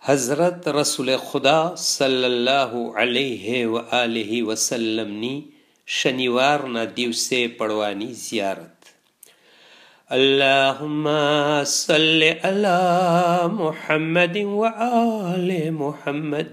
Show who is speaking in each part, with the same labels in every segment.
Speaker 1: હઝરત રસૂલ ખુદા સલ્લલ્લાહુ અલૈહિ વ આલિહિ વસલ્લમની શનિવારના દિવસે પડવાની ઝિયારત. અલ્લાહુમ્મા સલ્લિ અલા મુહમ્મદિન વ આલે મુહમ્મદ.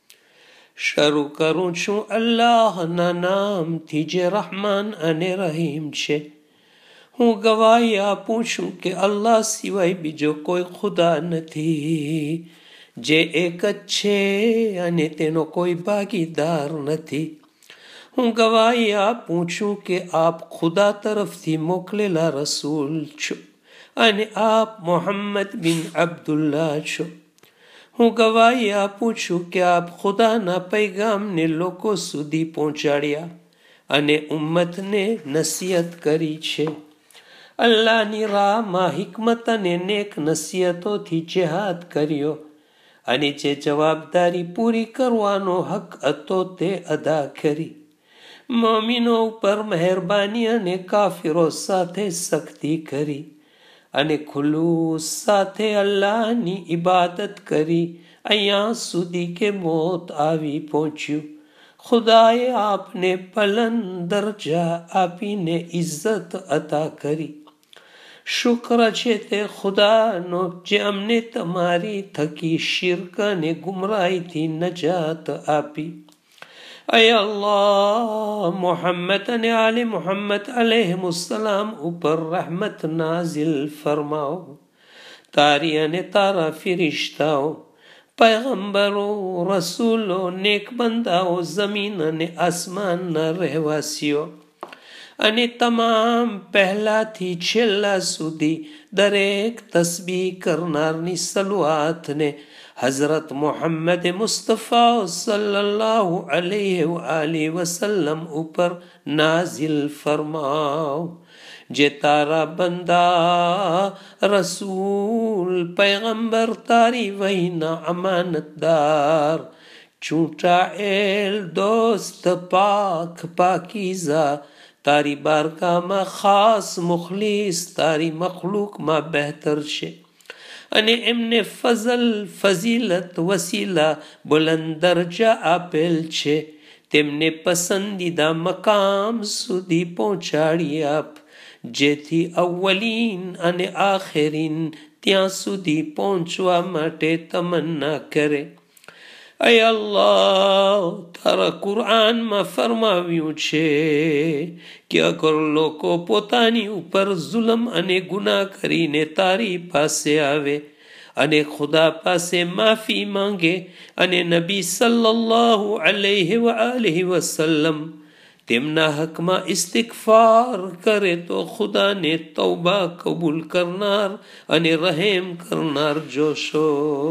Speaker 1: શરૂ કરું છું અલ્લાહના નામથી જે રહમાન અને રહીમ છે. હું ગવાહી આપું છું કે અલ્લાહ સિવાય બીજો કોઈ ખુદા નથી, જે એક જ છે અને તેનો કોઈ ભાગીદાર નથી. હું ગવાહી આપું છું કે આપ ખુદા તરફથી મોકલેલા રસૂલ છો અને આપ મોહમ્મદ બિન અબ્દુલ્લાહ છો. હું ગવાહી આપું છું કે આપ ખુદાના પૈગામને લોકો સુધી પહોંચાડ્યા અને ઉમ્મતને નસીહત કરી છે. અલ્લાહની રાહમાં હિકમત અને નેક નસીહતોથી જિહાદ કર્યો અને જે જવાબદારી પૂરી કરવાનો હક હતો તે અદા કરી. મોમિનો ઉપર મહેરબાની અને કાફિરો સાથે સખ્તી કરી અને ખુલૂસ સાથે અલ્લાહની ઇબાદત કરી અહીંયા સુધી કે મોત આવી પહોંચ્યું. ખુદાએ આપને બુલંદ દરજા આપીને ઇજ્જત અતા કરી. શુક્ર છે તે ખુદાનો જે અમને તમારી થકી શિર્ક અને ગુમરાહીથી નજાત આપી. અય અલ્લાહ, મોહમ્મદ અને આલે મોહમ્મદ અલૈહિસ્સલામ ઉપર રહેમત નાઝિલ ફરમાઓ. તારી અને તારા ફિરિશ્તાઓ, પૈગંબરો, રસૂલો, નેકબંદાઓ, જમીન અને આસમાનના રહેવાસીઓ અને તમામ પહેલાથી છેલ્લા સુધી દરેક તસ્બીહ કરનારની સલવાતને હઝરત મોહમ્મદ મુસ્તફા સલ્લલ્લાહુ અલૈહિ વ આલિહિ વસલ્લમ ઉપર નાઝિલ ફરમાવ, જે તારા બંદા, રસૂલ, પૈગંબર, તારી વહીના અમાનતદાર, ચૂંટાયેલ દોસ્ત, પાક પાકીઝા, તારી બારગાહમાં ખાસ મુખલીસ, તારી મખલૂકમાં બહેતર છે અને એમને ફઝલ, ફઝીલત, વસીલા, બુલંદ દરજા આપેલ છે. તેમને પસંદીદા મકામ સુધી પહોંચાડી આપ, જેથી અવ્વલીન અને આખિરીન ત્યાં સુધી પહોંચવા માટે તમન્ના કરે. અય અલ્લાહ, તારા કુરઆનમાં ફરમાવ્યું છે કે અગર લોકો પોતાની ઉપર જુલ્મ અને ગુનાહ કરીને તારી પાસે આવે અને ખુદા પાસે માફી માંગે અને નબી સલ્લલ્લાહુ અલૈહિ વ આલિહિ વસલ્લમ તેમના હકમાં ઇસ્તિગફાર કરે તો ખુદાને તૌબા કબૂલ કરનાર અને રહેમ કરનાર જોશો.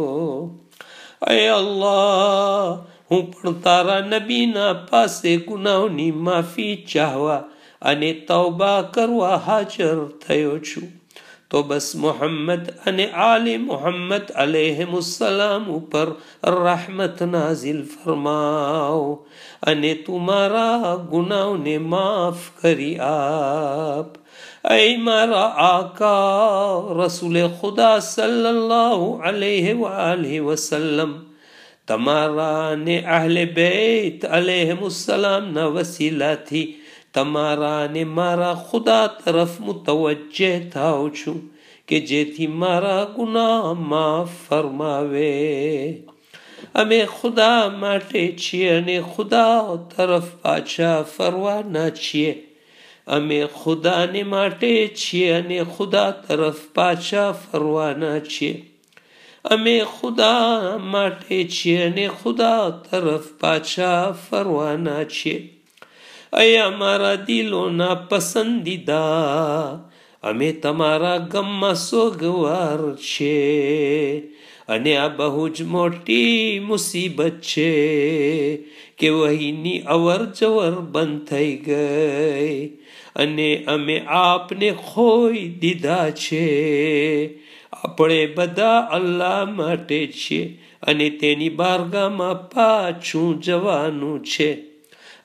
Speaker 1: અય અલ્લાહ, હું પણ તારા નબીના પાસે ગુનાહોની માફી ચાહવા અને તૌબા કરવા હાજર થયો છું. તો બસ મોહમ્મદ અને આલે મોહમ્મદ અલૈહિસ્સલામ ઉપર રહમત નાઝિલ ફરમાવ અને તુમારા ગુનાહોને માફ કરી આપ. અય મારા આકા રસૂલ ખુદા સલ્લલ્લાહુ અલૈહિ વ આલિહિ વસલ્લમ, તમારા ને અહલે બેત અલૈહિસ્સલામના વસીલાથી તમારા ને મારા ખુદા તરફ મુતવજ્જહ થાઉં છું કે જેથી મારા ગુનાહ માફ ફરમાવે. અમે ખુદા માટે છીએ અને ખુદા તરફ પાછા ફરવાના છીએ. અમે ખુદાને માટે છીએ અને ખુદા તરફ પાછા ફરવાના છીએ. અમે ખુદા માટે છીએ અને ખુદા તરફ પાછા ફરવાના છીએ. અય અમારા દિલોના પસંદીદા, અમે તમારા ગમમાં સોગવાર છે અને આ બહુ જ મોટી મુસીબત છે કે વહીની અવર જવર બંધ થઈ ગઈ અને અમે આપને ખોઈ દીધા છે. આપણે બધા અલ્લાહ માટે છીએ અને તેની બારગાહમાં પાછું જવાનું છે.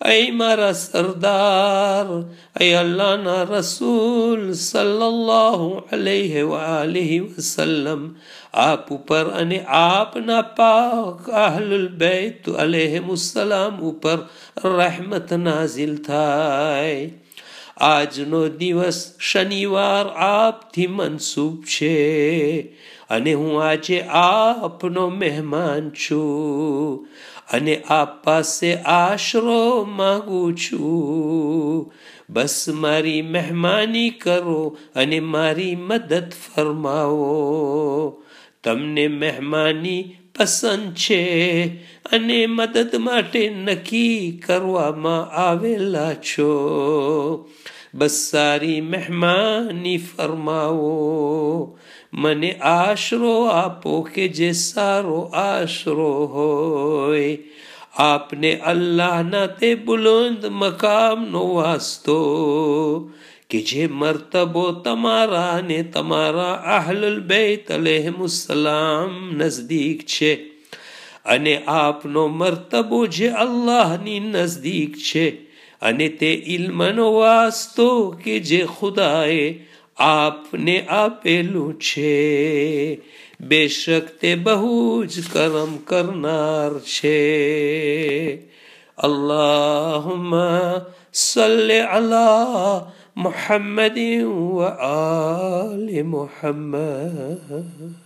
Speaker 1: ऐ मारा सरदार, ऐ अल्लाहना रसूल સલ્લલ્લાહુ અલૈહિ વાલિહિ વસલ્લમ આપ ઉપર અને આપના પાક અહલુલ બૈત અલૈહિમુસ્સલામ ઉપર રહેમત નાઝિલ થાય. આજનો દિવસ શનિવાર આપથી મનસૂબ છે અને હું આજે આપનો મહેમાન છું અને આપ પાસે આશરો માંગુ છું. બસ મારી મહેમાની કરો અને મારી મદદ ફરમાવો. તમને મહેમાની પસંદ છે અને મદદ માટે નક્કી કરવામાં આવેલા છો. બસ સારી મહેમાની ફરમાવો. મને આશરો આપો કે જે સારો આશરો હોય. આપને અલ્લાહના તે બુલંદ મકામનો વાસ્તો કે જે મર્તબો તમારા ને તમારા અહલુલ બૈત અલૈહિમુસ્સલામ નજદીક છે અને આપનો મર્તબો જે અલ્લાહની નજદીક છે અને તે ઇલ્મનો વાસ્તો કે જે ખુદાએ આપને આપેલું છે. બેશક તે બહુ જ કરમ કરનાર છે. અલ્લાહુમ્મા સલ્લિ અલા મુહમ્મદ વ આલિ મુહમ્મદ.